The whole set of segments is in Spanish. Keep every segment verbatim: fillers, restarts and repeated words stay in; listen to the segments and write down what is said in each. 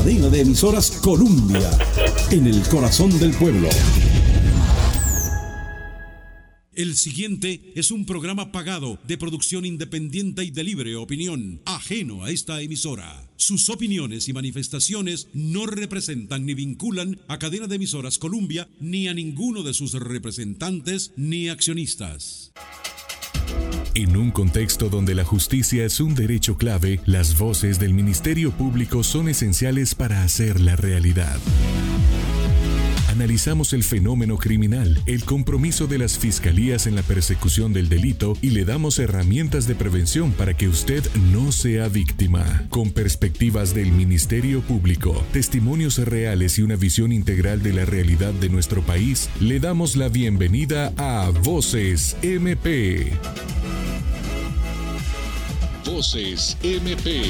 Cadena de emisoras Columbia, en el corazón del pueblo. El siguiente es un programa pagado de producción independiente y de libre opinión, ajeno a esta emisora. Sus opiniones y manifestaciones no representan ni vinculan a Cadena de Emisoras Columbia ni a ninguno de sus representantes ni accionistas. En un contexto donde la justicia es un derecho clave, las voces del Ministerio Público son esenciales para hacerla realidad. Analizamos el fenómeno criminal, el compromiso de las fiscalías en la persecución del delito y le damos herramientas de prevención para que usted no sea víctima. Con perspectivas del Ministerio Público, testimonios reales y una visión integral de la realidad de nuestro país, le damos la bienvenida a Voces M P. Voces M P.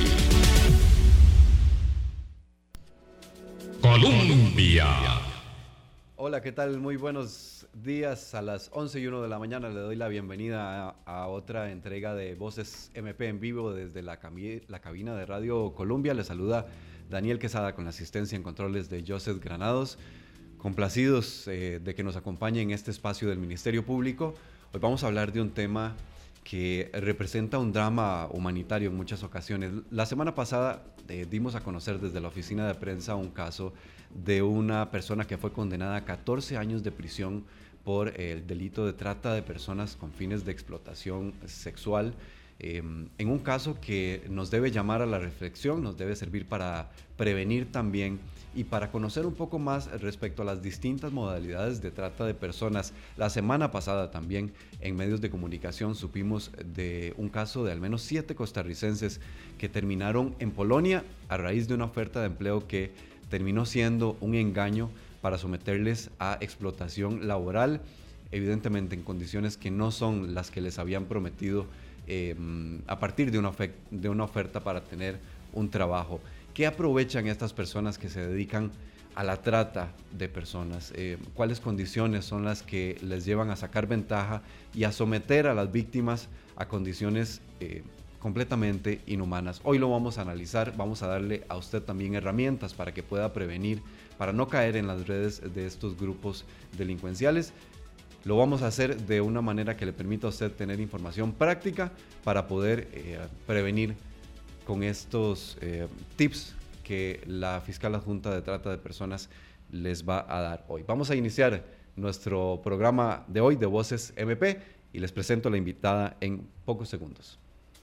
Colombia. Hola, ¿qué tal? Muy buenos días. A las once y uno de la mañana le doy la bienvenida a, a otra entrega de Voces M P en vivo desde la, cami- la cabina de Radio Columbia. Le saluda Daniel Quesada con la asistencia en controles de Joseph Granados. Complacidos eh, de que nos acompañe en este espacio del Ministerio Público. Hoy vamos a hablar de un tema que representa un drama humanitario en muchas ocasiones. La semana pasada eh, dimos a conocer desde la oficina de prensa un caso de una persona que fue condenada a catorce años de prisión por el delito de trata de personas con fines de explotación sexual, eh, en un caso que nos debe llamar a la reflexión, nos debe servir para prevenir también y para conocer un poco más respecto a las distintas modalidades de trata de personas. La semana pasada también en medios de comunicación supimos de un caso de al menos siete costarricenses que terminaron en Polonia a raíz de una oferta de empleo que terminó siendo un engaño para someterles a explotación laboral, evidentemente en condiciones que no son las que les habían prometido eh, a partir de una, ofe- de una oferta para tener un trabajo. ¿Qué aprovechan estas personas que se dedican a la trata de personas? Eh, ¿Cuáles condiciones son las que les llevan a sacar ventaja y a someter a las víctimas a condiciones eh, completamente inhumanas? Hoy lo vamos a analizar, vamos a darle a usted también herramientas para que pueda prevenir, para no caer en las redes de estos grupos delincuenciales. Lo vamos a hacer de una manera que le permita a usted tener información práctica para poder eh, prevenir con estos eh, tips que la fiscal adjunta de trata de personas les va a dar hoy. Vamos a iniciar nuestro programa de hoy de Voces M P y les presento a la invitada en pocos segundos.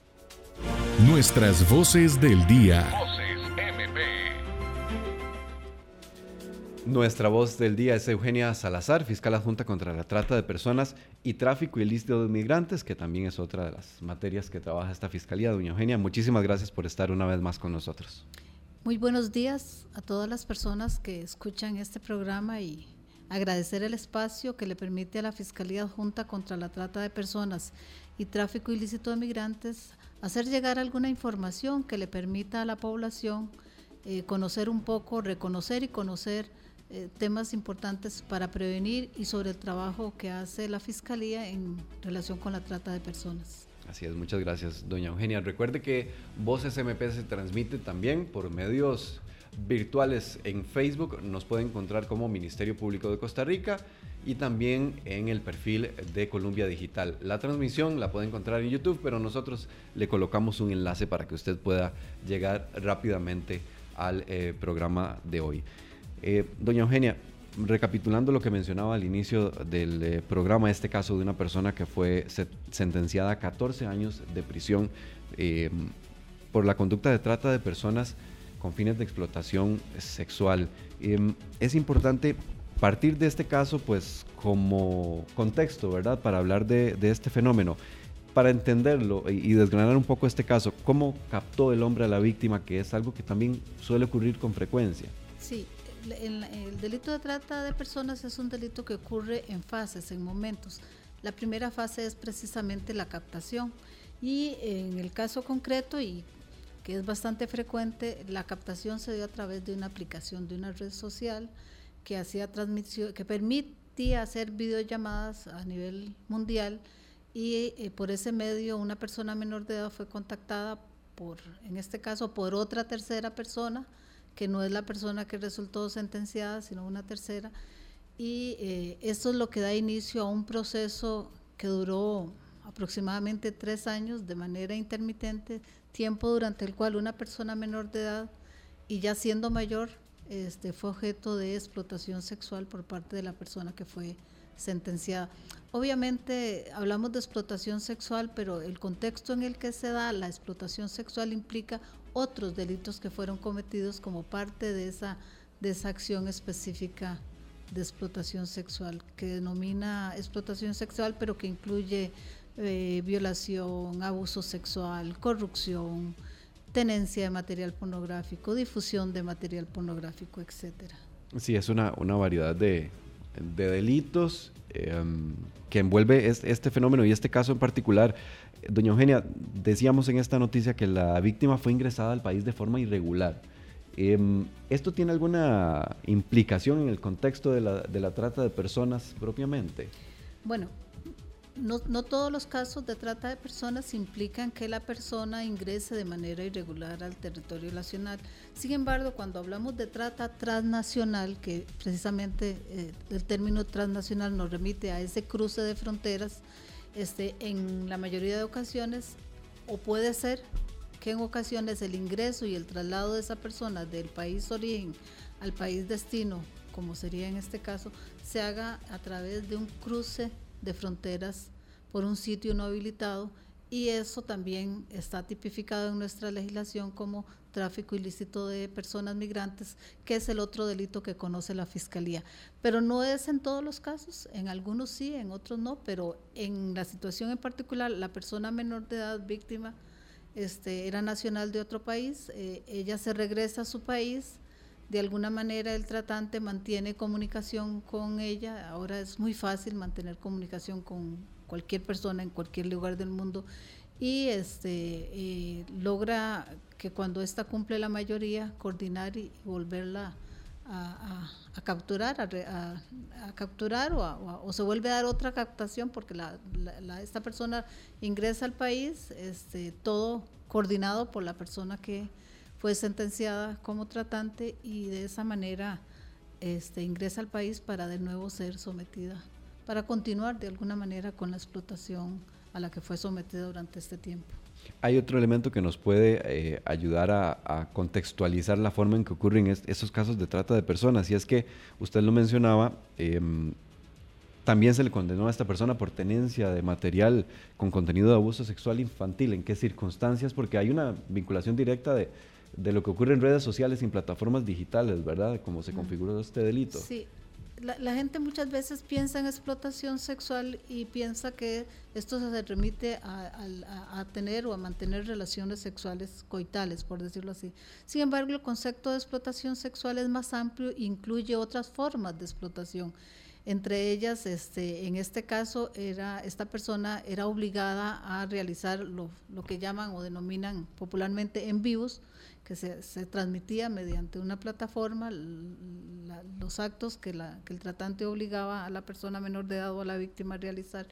Nuestras voces del día. Voces M P. Nuestra voz del día es Eugenia Salazar, fiscal adjunta contra la trata de personas y tráfico ilícito de migrantes, que también es otra de las materias que trabaja esta fiscalía. Doña Eugenia, muchísimas gracias por estar una vez más con nosotros. Muy buenos días a todas las personas que escuchan este programa y agradecer el espacio que le permite a la Fiscalía Adjunta contra la Trata de Personas y Tráfico Ilícito de Migrantes hacer llegar alguna información que le permita a la población eh, conocer un poco, reconocer y conocer eh, temas importantes para prevenir y sobre el trabajo que hace la Fiscalía en relación con la trata de personas. Así es, muchas gracias, doña Eugenia. Recuerde que Voces M P se transmite también por medios virtuales en Facebook. Nos puede encontrar como Ministerio Público de Costa Rica y también en el perfil de Columbia Digital. La transmisión la puede encontrar en YouTube, pero nosotros le colocamos un enlace para que usted pueda llegar rápidamente al eh, programa de hoy. Eh, doña Eugenia, recapitulando lo que mencionaba al inicio del eh, programa, este caso de una persona que fue se- sentenciada a catorce años de prisión eh, por la conducta de trata de personas con fines de explotación sexual. Eh, es importante partir de este caso pues como contexto, ¿verdad?, para hablar de, de este fenómeno, para entenderlo y, y desgranar un poco este caso. ¿Cómo captó el hombre a la víctima?, que es algo que también suele ocurrir con frecuencia. Sí, el, el delito de trata de personas es un delito que ocurre en fases, en momentos. La primera fase es precisamente la captación y en el caso concreto, y que es bastante frecuente, la captación se dio a través de una aplicación de una red social que hacía transmisión, que permitía hacer videollamadas a nivel mundial y eh, por ese medio una persona menor de edad fue contactada por, en este caso, por otra tercera persona que no es la persona que resultó sentenciada, sino una tercera, y eh, esto es lo que da inicio a un proceso que duró aproximadamente tres años de manera intermitente, tiempo durante el cual una persona menor de edad y ya siendo mayor este, fue objeto de explotación sexual por parte de la persona que fue sentenciada. Obviamente hablamos de explotación sexual, pero el contexto en el que se da la explotación sexual implica otros delitos que fueron cometidos como parte de esa, de esa acción específica de explotación sexual, que denomina explotación sexual, pero que incluye eh, violación, abuso sexual, corrupción, tenencia de material pornográfico, difusión de material pornográfico, etcétera. Sí, es una, una variedad de, de delitos eh, que envuelve este, este fenómeno y este caso en particular. Doña Eugenia, decíamos en esta noticia que la víctima fue ingresada al país de forma irregular. Eh, ¿Esto tiene alguna implicación en el contexto de la, de la trata de personas propiamente? Bueno, no, no todos los casos de trata de personas implican que la persona ingrese de manera irregular al territorio nacional. Sin embargo, cuando hablamos de trata transnacional, que precisamente eh, el término transnacional nos remite a ese cruce de fronteras, este, en la mayoría de ocasiones, o puede ser que en ocasiones el ingreso y el traslado de esa persona del país origen al país destino, como sería en este caso, se haga a través de un cruce de fronteras por un sitio no habilitado, y eso también está tipificado en nuestra legislación como tráfico ilícito de personas migrantes, que es el otro delito que conoce la Fiscalía. Pero no es en todos los casos, en algunos sí, en otros no, pero en la situación en particular, la persona menor de edad víctima este, era nacional de otro país, eh, ella se regresa a su país, de alguna manera el tratante mantiene comunicación con ella. Ahora es muy fácil mantener comunicación con cualquier persona en cualquier lugar del mundo, y este eh, logra que cuando ésta cumple la mayoría, coordinar y, y volverla a, a, a capturar, a, a, a capturar o, a, o se vuelve a dar otra captación, porque la, la, la, esta persona ingresa al país, este, todo coordinado por la persona que fue sentenciada como tratante, y de esa manera este, ingresa al país para de nuevo ser sometida, para continuar de alguna manera con la explotación a la que fue sometida durante este tiempo. Hay otro elemento que nos puede eh, ayudar a, a contextualizar la forma en que ocurren est- esos casos de trata de personas, y es que usted lo mencionaba, eh, también se le condenó a esta persona por tenencia de material con contenido de abuso sexual infantil. ¿En qué circunstancias? Porque hay una vinculación directa de, de lo que ocurre en redes sociales y en plataformas digitales, ¿verdad? Cómo se configuró este delito. Sí. La, la gente muchas veces piensa en explotación sexual y piensa que esto se remite a, a, a tener o a mantener relaciones sexuales coitales, por decirlo así. Sin embargo, el concepto de explotación sexual es más amplio e incluye otras formas de explotación. Entre ellas, este, en este caso, era, esta persona era obligada a realizar lo, lo que llaman o denominan popularmente en vivos, que se, se transmitía mediante una plataforma la, los actos que, la, que el tratante obligaba a la persona menor de edad o a la víctima a realizar.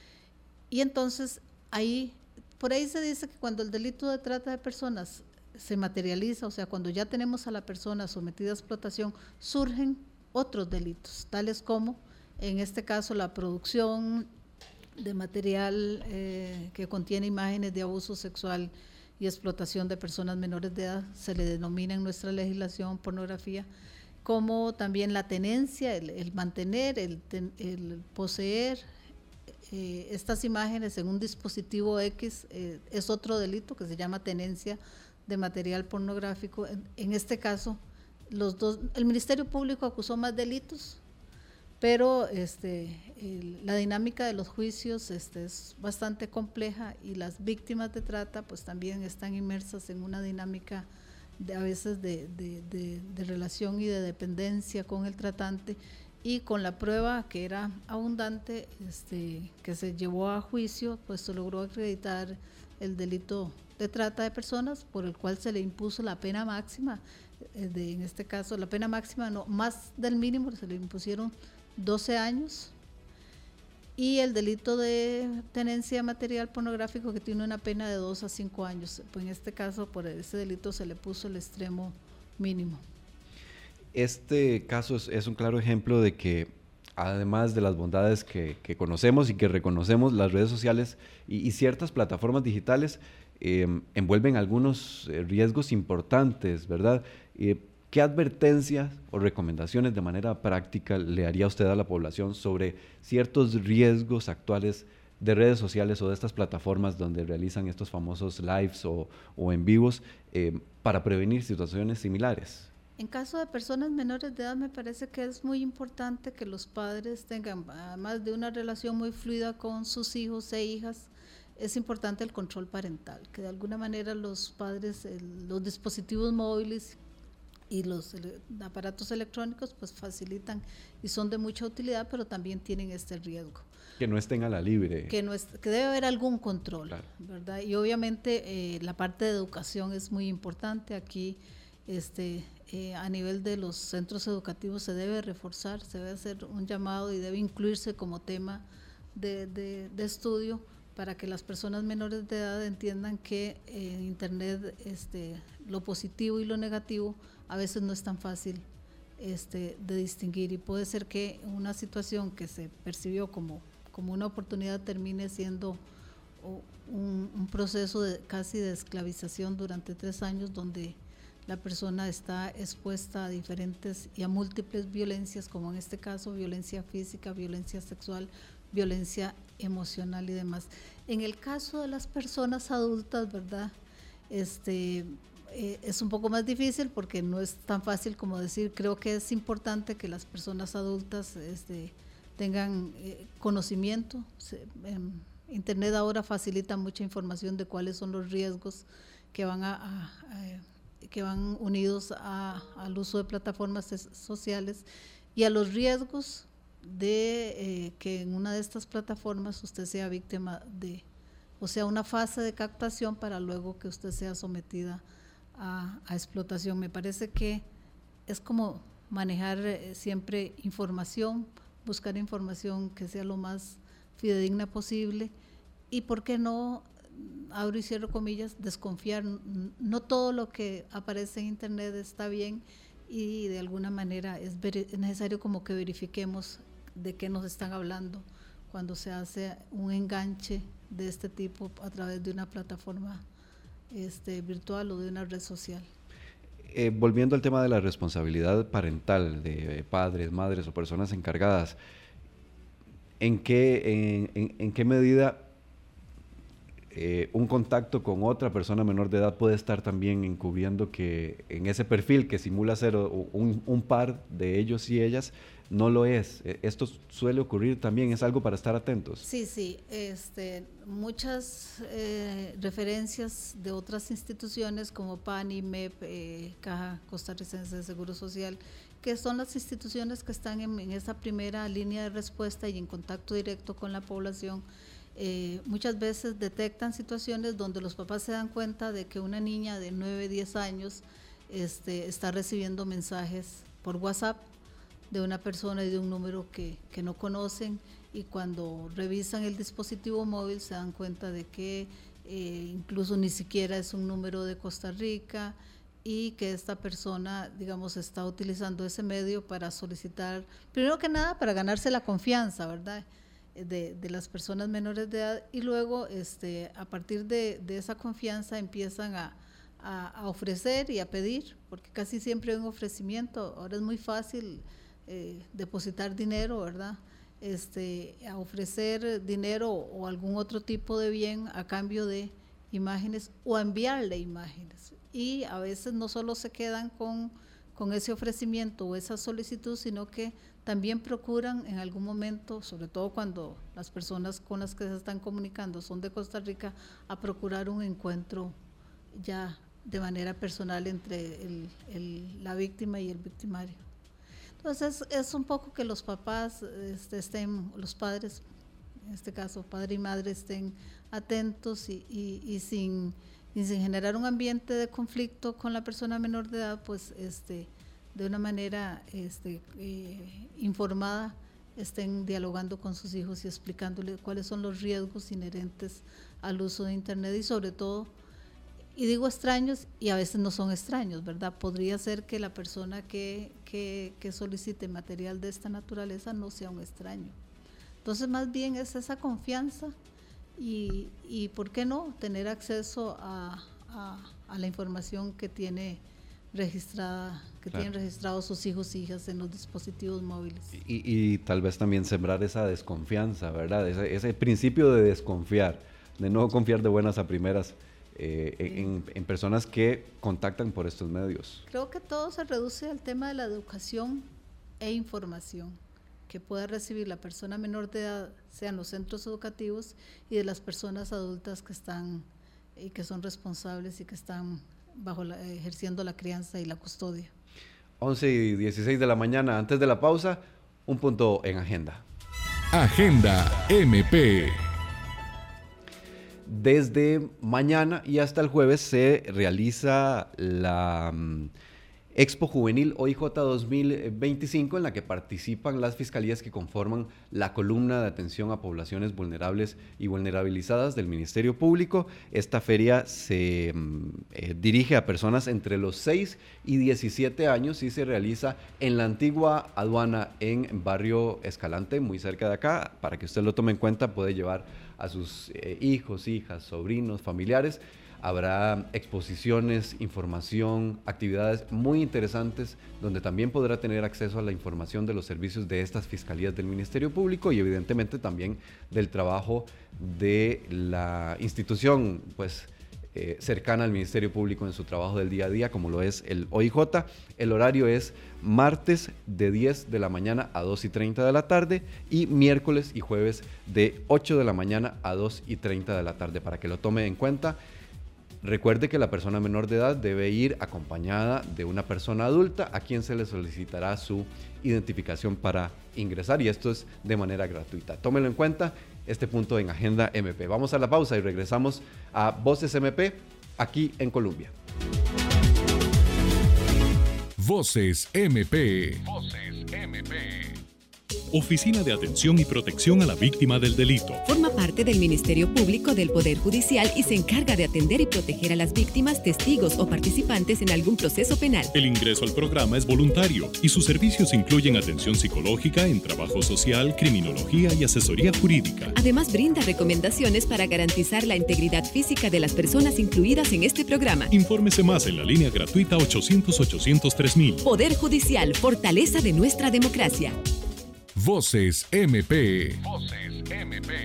Y entonces, ahí, por ahí se dice que cuando el delito de trata de personas se materializa, o sea, cuando ya tenemos a la persona sometida a explotación, surgen otros delitos, tales como, en este caso, la producción de material eh, que contiene imágenes de abuso sexual y explotación de personas menores de edad, se le denomina en nuestra legislación pornografía, como también la tenencia, el, el mantener, el, ten, el poseer eh, estas imágenes en un dispositivo X, eh, es otro delito que se llama tenencia de material pornográfico. En, en este caso, los dos, el Ministerio Público acusó más delitos, pero este, el, la dinámica de los juicios este, es bastante compleja, y las víctimas de trata pues también están inmersas en una dinámica de, a veces de, de, de, de relación y de dependencia con el tratante, y con la prueba que era abundante este, que se llevó a juicio, pues se logró acreditar el delito de trata de personas, por el cual se le impuso la pena máxima, de, en este caso la pena máxima no, más del mínimo, se le impusieron doce años, y el delito de tenencia de material pornográfico, que tiene una pena de dos a cinco años, pues en este caso por ese delito se le puso el extremo mínimo. Este caso es, es un claro ejemplo de que, además de las bondades que, que conocemos y que reconocemos, las redes sociales y, y ciertas plataformas digitales eh, envuelven algunos eh, riesgos importantes, ¿verdad? Eh, ¿Qué advertencias o recomendaciones de manera práctica le haría usted a la población sobre ciertos riesgos actuales de redes sociales o de estas plataformas donde realizan estos famosos lives o, o en vivos eh, para prevenir situaciones similares? En caso de personas menores de edad, me parece que es muy importante que los padres tengan, además de una relación muy fluida con sus hijos e hijas, es importante el control parental, que de alguna manera los padres, el, los dispositivos móviles y los ele- aparatos electrónicos pues facilitan y son de mucha utilidad, pero también tienen este riesgo. Que no estén a la libre. Que, no es, que debe haber algún control, Claro. ¿verdad? Y obviamente eh, la parte de educación es muy importante. Aquí este, eh, a nivel de los centros educativos se debe reforzar, se debe hacer un llamado y debe incluirse como tema de, de, de estudio para que las personas menores de edad entiendan que en Internet este, lo positivo y lo negativo a veces no es tan fácil este, de distinguir, y puede ser que una situación que se percibió como, como una oportunidad termine siendo un, un proceso de, casi de esclavización durante tres años donde la persona está expuesta a diferentes y a múltiples violencias, como en este caso violencia física, violencia sexual, violencia emocional y demás. En el caso de las personas adultas, ¿verdad? Este, eh, es un poco más difícil porque no es tan fácil como decir. Creo que es importante que las personas adultas este, tengan eh, conocimiento. Se, eh, Internet ahora facilita mucha información de cuáles son los riesgos que van a, a, a que van unidos a, al uso de plataformas sociales y a los riesgos de eh, que en una de estas plataformas usted sea víctima de, o sea, una fase de captación para luego que usted sea sometida a, a explotación. Me parece que es como manejar eh, siempre información, buscar información que sea lo más fidedigna posible y, ¿por qué no?, abro y cierro comillas, desconfiar. No todo lo que aparece en Internet está bien y de alguna manera es, es necesario como que verifiquemos de qué nos están hablando cuando se hace un enganche de este tipo a través de una plataforma este, virtual o de una red social. Eh, volviendo al tema de la responsabilidad parental de padres, madres o personas encargadas, ¿en qué, en, en, en qué medida Eh, un contacto con otra persona menor de edad puede estar también encubriendo que en ese perfil que simula ser un, un par de ellos y ellas, no lo es? Esto suele ocurrir también, es algo para estar atentos. Sí, sí, este, muchas eh, referencias de otras instituciones como PANI, M E P, eh, Caja Costarricense de Seguro Social, que son las instituciones que están en, en esa primera línea de respuesta y en contacto directo con la población. Eh, muchas veces detectan situaciones donde los papás se dan cuenta de que una niña de nueve, diez años este, está recibiendo mensajes por WhatsApp de una persona y de un número que, que no conocen, y cuando revisan el dispositivo móvil se dan cuenta de que eh, incluso ni siquiera es un número de Costa Rica y que esta persona, digamos, está utilizando ese medio para solicitar, primero que nada, para ganarse la confianza, ¿verdad?, De, de las personas menores de edad, y luego este, a partir de, de esa confianza empiezan a, a, a ofrecer y a pedir, porque casi siempre hay un ofrecimiento. Ahora es muy fácil eh, depositar dinero, ¿verdad? Este, a ofrecer dinero o algún otro tipo de bien a cambio de imágenes o a enviarle imágenes, y a veces no solo se quedan con, con ese ofrecimiento o esa solicitud, sino que también procuran en algún momento, sobre todo cuando las personas con las que se están comunicando son de Costa Rica, a procurar un encuentro ya de manera personal entre el, el, la víctima y el victimario. Entonces es un poco que los papás este, estén, los padres, en este caso padre y madre, estén atentos y, y, y, sin, y sin generar un ambiente de conflicto con la persona menor de edad, pues este de una manera este, eh, informada estén dialogando con sus hijos y explicándoles cuáles son los riesgos inherentes al uso de Internet, y sobre todo y digo extraños y a veces no son extraños, ¿verdad? Podría ser que la persona que, que, que solicite material de esta naturaleza no sea un extraño. Entonces, más bien es esa confianza y, y ¿por qué no? Tener acceso a, a, a la información que tiene registrada, que claro. tienen registrados sus hijos e hijas en los dispositivos móviles. Y, y tal vez también sembrar esa desconfianza, ¿verdad? Ese, ese principio de desconfiar, de no confiar de buenas a primeras eh, sí. en, en personas que contactan por estos medios. Creo que todo se reduce al tema de la educación e información que pueda recibir la persona menor de edad, sean los centros educativos, y de las personas adultas que están y que son responsables y que están bajo la, ejerciendo la crianza y la custodia. once y dieciséis de la mañana, antes de la pausa, un punto en agenda. Agenda M P. Desde mañana y hasta el jueves se realiza la um, Expo Juvenil O I J dos mil veinticinco, en la que participan las fiscalías que conforman la columna de atención a poblaciones vulnerables y vulnerabilizadas del Ministerio Público. Esta feria se eh, dirige a personas entre los seis y diecisiete años y se realiza en la antigua aduana en Barrio Escalante, muy cerca de acá. Para que usted lo tome en cuenta, puede llevar a sus eh, hijos, hijas, sobrinos, familiares. Habrá exposiciones, información, actividades muy interesantes donde también podrá tener acceso a la información de los servicios de estas fiscalías del Ministerio Público y evidentemente también del trabajo de la institución pues, eh, cercana al Ministerio Público en su trabajo del día a día, como lo es el O I J. El horario es martes de diez de la mañana a dos y treinta de la tarde y miércoles y jueves de ocho de la mañana a dos y treinta de la tarde, para que lo tome en cuenta. Recuerde que la persona menor de edad debe ir acompañada de una persona adulta a quien se le solicitará su identificación para ingresar, y esto es de manera gratuita. Tómelo en cuenta, este punto en Agenda M P. Vamos a la pausa y regresamos a Voces M P aquí en Colombia. Voces M P. Voces M P. Oficina de Atención y Protección a la Víctima del Delito. Forma parte del Ministerio Público del Poder Judicial y se encarga de atender y proteger a las víctimas, testigos o participantes en algún proceso penal. El ingreso al programa es voluntario y sus servicios incluyen atención psicológica, en trabajo social, criminología y asesoría jurídica. Además, brinda recomendaciones para garantizar la integridad física de las personas incluidas en este programa. Infórmese más en la línea gratuita ochocientos, ochocientos, tres mil. Poder Judicial, fortaleza de nuestra democracia. Voces M P. Voces M P.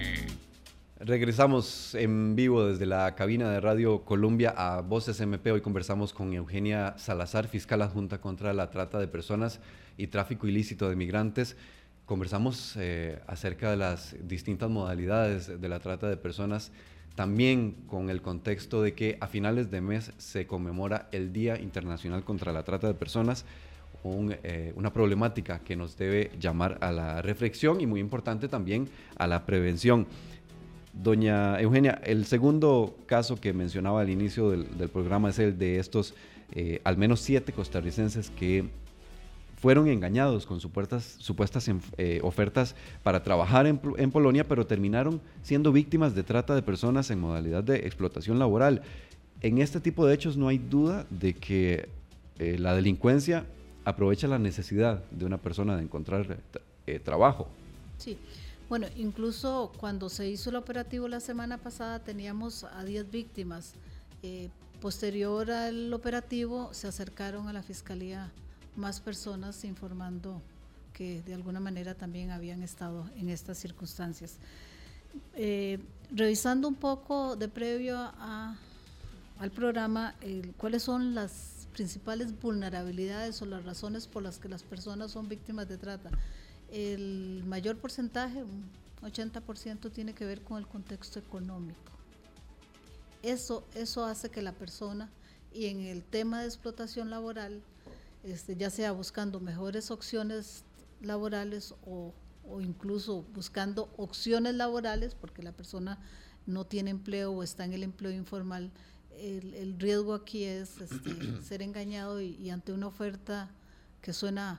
Regresamos en vivo desde la cabina de Radio Colombia a Voces M P. Hoy conversamos con Eugenia Salazar, fiscal adjunta contra la trata de personas y tráfico ilícito de migrantes. Conversamos eh, acerca de las distintas modalidades de la trata de personas, también con el contexto de que a finales de mes se conmemora el Día Internacional contra la Trata de Personas. Un, eh, una problemática que nos debe llamar a la reflexión y muy importante también a la prevención. Doña Eugenia, el segundo caso que mencionaba al inicio del, del programa es el de estos eh, al menos siete costarricenses que fueron engañados con supuestas, supuestas eh, ofertas para trabajar en, en Polonia, pero terminaron siendo víctimas de trata de personas en modalidad de explotación laboral. En este tipo de hechos no hay duda de que eh, la delincuencia aprovecha la necesidad de una persona de encontrar eh, trabajo. Sí, bueno, incluso cuando se hizo el operativo la semana pasada teníamos a diez víctimas. Eh, posterior al operativo se acercaron a la Fiscalía más personas informando que de alguna manera también habían estado en estas circunstancias. Eh, revisando un poco de previo a, al programa, el, cuáles son las principales vulnerabilidades o las razones por las que las personas son víctimas de trata. El mayor porcentaje, un ochenta por ciento, tiene que ver con el contexto económico. Eso, eso hace que la persona, y en el tema de explotación laboral, este, ya sea buscando mejores opciones laborales o, o incluso buscando opciones laborales, porque la persona no tiene empleo o está en el empleo informal, El, el riesgo aquí es este, ser engañado y, y ante una oferta que suena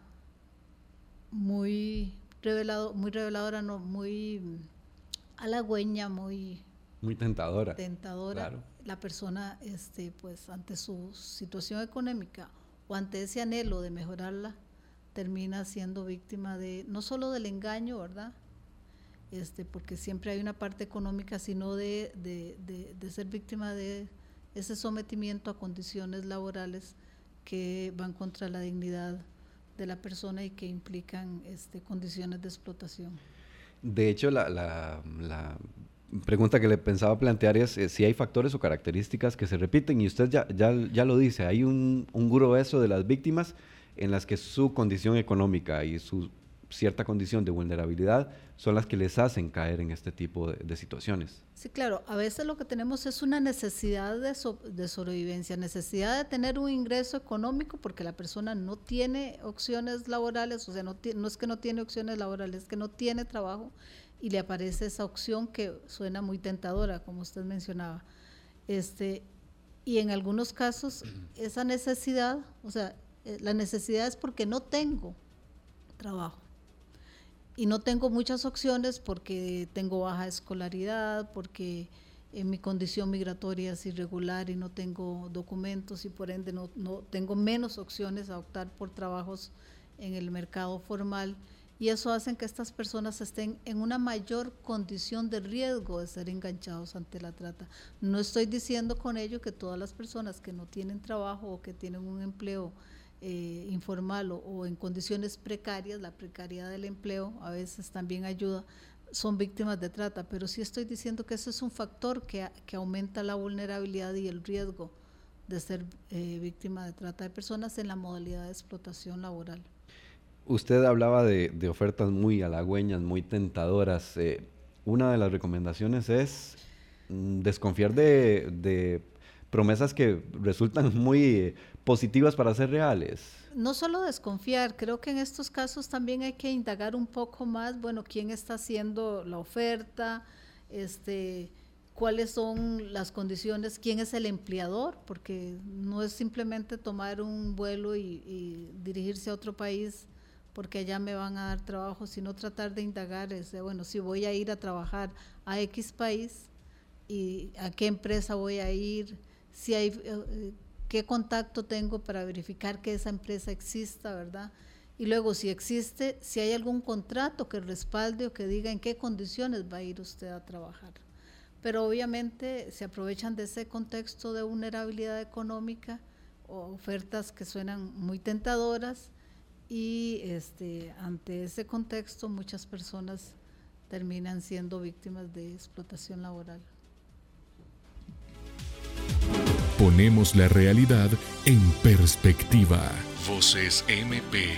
muy revelado, muy reveladora, no, muy halagüeña, muy muy tentadora, tentadora, claro. la persona, este, pues ante su situación económica o ante ese anhelo de mejorarla, termina siendo víctima de, no solo del engaño, ¿verdad? Este, porque siempre hay una parte económica, sino de, de, de, de ser víctima de ese sometimiento a condiciones laborales que van contra la dignidad de la persona y que implican este, condiciones de explotación. De hecho, la, la, la pregunta que le pensaba plantear es eh, si hay factores o características que se repiten, y usted ya, ya, ya lo dice, hay un, un grueso de las víctimas en las que su condición económica y su cierta condición de vulnerabilidad son las que les hacen caer en este tipo de, de situaciones. Sí, claro, a veces lo que tenemos es una necesidad de, so, de sobrevivencia, necesidad de tener un ingreso económico porque la persona no tiene opciones laborales, o sea, no, no es que no tiene opciones laborales, es que no tiene trabajo y le aparece esa opción que suena muy tentadora, como usted mencionaba. Este, y en algunos casos esa necesidad, o sea, la necesidad es porque no tengo trabajo. Y no tengo muchas opciones porque tengo baja escolaridad, porque en mi condición migratoria es irregular y no tengo documentos y por ende no, no tengo menos opciones a optar por trabajos en el mercado formal, y eso hace que estas personas estén en una mayor condición de riesgo de ser enganchados ante la trata. No estoy diciendo con ello que todas las personas que no tienen trabajo o que tienen un empleo Eh, informal o, o en condiciones precarias, la precariedad del empleo a veces también ayuda, son víctimas de trata, pero sí estoy diciendo que eso es un factor que, que aumenta la vulnerabilidad y el riesgo de ser eh, víctima de trata de personas en la modalidad de explotación laboral. Usted hablaba de, de ofertas muy halagüeñas, muy tentadoras. Eh, una de las recomendaciones es mm, desconfiar de, de promesas que resultan muy eh, positivas para ser reales. No solo desconfiar, creo que en estos casos también hay que indagar un poco más, bueno, quién está haciendo la oferta, este, cuáles son las condiciones, quién es el empleador, porque no es simplemente tomar un vuelo y, y dirigirse a otro país porque allá me van a dar trabajo, sino tratar de indagar, ese, bueno, si voy a ir a trabajar a X país, y a qué empresa voy a ir, si hay, eh, qué contacto tengo para verificar que esa empresa exista, ¿verdad? Y luego, si existe, si hay algún contrato que respalde o que diga en qué condiciones va a ir usted a trabajar. Pero obviamente se aprovechan de ese contexto de vulnerabilidad económica o ofertas que suenan muy tentadoras, y este, ante ese contexto muchas personas terminan siendo víctimas de explotación laboral. Ponemos la realidad en perspectiva. Voces M P.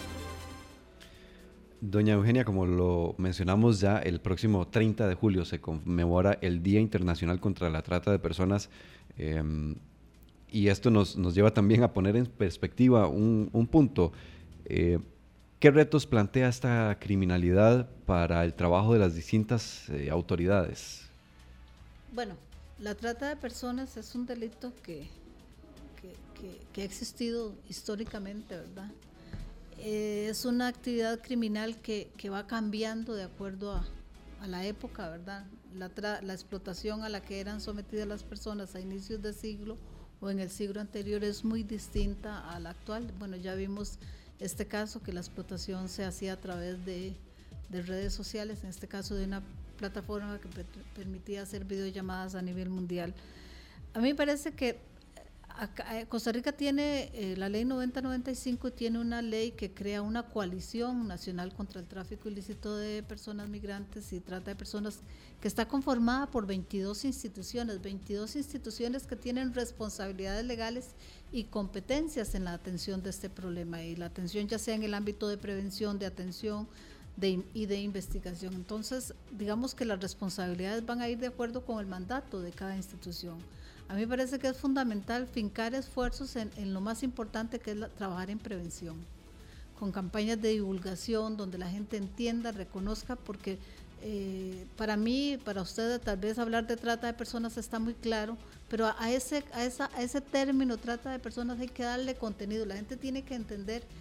Doña Eugenia, como lo mencionamos ya, el próximo treinta de julio se conmemora el Día Internacional contra la Trata de Personas, eh, y esto nos, nos lleva también a poner en perspectiva un, un punto. Eh, ¿Qué retos plantea esta criminalidad para el trabajo de las distintas eh, autoridades? Bueno, la trata de personas es un delito que, que, que, que ha existido históricamente, ¿verdad? Eh, es una actividad criminal que, que va cambiando de acuerdo a, a la época, ¿verdad? La, tra, la explotación a la que eran sometidas las personas a inicios de siglo o en el siglo anterior es muy distinta a la actual. Bueno, ya vimos este caso que la explotación se hacía a través de, de redes sociales, en este caso de una plataforma que per permitía hacer videollamadas a nivel mundial. A mí me parece que acá, Costa Rica tiene eh, la ley noventa noventa y cinco, y tiene una ley que crea una coalición nacional contra el tráfico ilícito de personas migrantes y trata de personas, que está conformada por veintidós instituciones, veintidós instituciones que tienen responsabilidades legales y competencias en la atención de este problema, y la atención ya sea en el ámbito de prevención, de atención de, y de investigación. Entonces, digamos que las responsabilidades van a ir de acuerdo con el mandato de cada institución. A mí me parece que es fundamental fincar esfuerzos en, en lo más importante, que es la, trabajar en prevención, con campañas de divulgación donde la gente entienda, reconozca, porque eh, para mí, para ustedes tal vez hablar de trata de personas está muy claro, pero a, a, ese, a, esa, a ese término trata de personas hay que darle contenido. La gente tiene que entender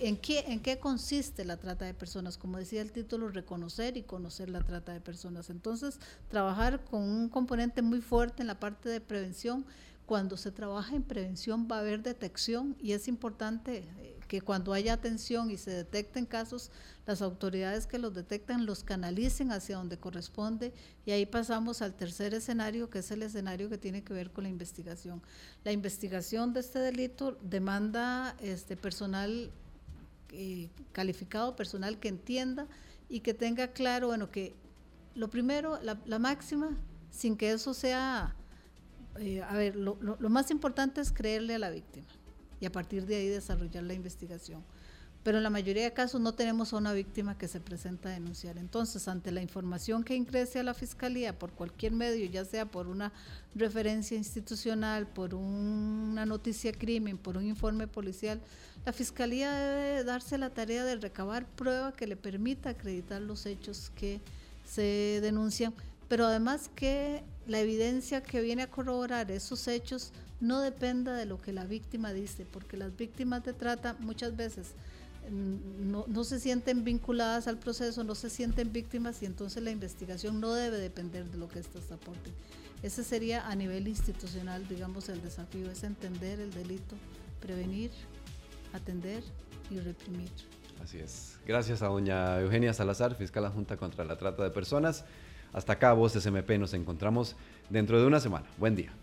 ¿en qué, en qué consiste la trata de personas? Como decía el título, reconocer y conocer la trata de personas. Entonces, trabajar con un componente muy fuerte en la parte de prevención. Cuando se trabaja en prevención va a haber detección y es importante que cuando haya atención y se detecten casos, las autoridades que los detectan los canalicen hacia donde corresponde, y ahí pasamos al tercer escenario, que es el escenario que tiene que ver con la investigación. La investigación de este delito demanda este personal eh, calificado, personal que entienda y que tenga claro, bueno, que lo primero, la, la máxima, sin que eso sea... Eh, a ver, lo, lo, lo más importante es creerle a la víctima y a partir de ahí desarrollar la investigación. Pero en la mayoría de casos no tenemos a una víctima que se presenta a denunciar. Entonces, ante la información que ingrese a la Fiscalía por cualquier medio, ya sea por una referencia institucional, por una noticia crimen, por un informe policial, la Fiscalía debe darse la tarea de recabar prueba que le permita acreditar los hechos que se denuncian, pero además que la evidencia que viene a corroborar esos hechos no dependa de lo que la víctima dice, porque las víctimas de trata muchas veces no, no se sienten vinculadas al proceso, no se sienten víctimas, y entonces la investigación no debe depender de lo que éstas aporten. Ese sería a nivel institucional, digamos, el desafío, es entender el delito, prevenir, atender y reprimir. Así es. Gracias a doña Eugenia Salazar, fiscal adjunta contra la trata de personas. Hasta acá, Voces M P, nos encontramos dentro de una semana. Buen día.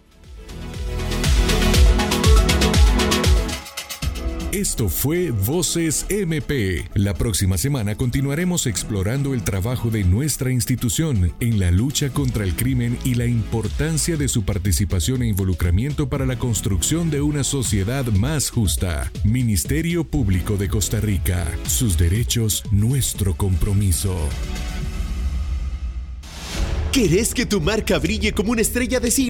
Esto fue Voces M P. La próxima semana continuaremos explorando el trabajo de nuestra institución en la lucha contra el crimen y la importancia de su participación e involucramiento para la construcción de una sociedad más justa. Ministerio Público de Costa Rica. Sus derechos, nuestro compromiso. ¿Querés que tu marca brille como una estrella de cine?